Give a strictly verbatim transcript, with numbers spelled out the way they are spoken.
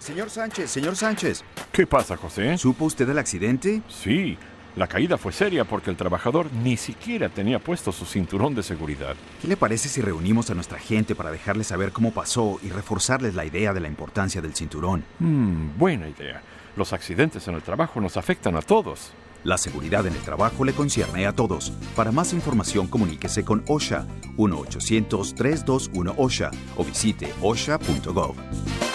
Señor Sánchez, señor Sánchez. ¿Qué pasa, José? ¿Supo usted del accidente? Sí, la caída fue seria porque el trabajador ni siquiera tenía puesto su cinturón de seguridad. ¿Qué le parece si reunimos a nuestra gente para dejarles saber cómo pasó y reforzarles la idea de la importancia del cinturón? Mm, buena idea. Los accidentes en el trabajo nos afectan a todos. La seguridad en el trabajo le concierne a todos. Para más información, comuníquese con OSHA uno ochocientos, tres dos uno OSHA o visite osha punto gov.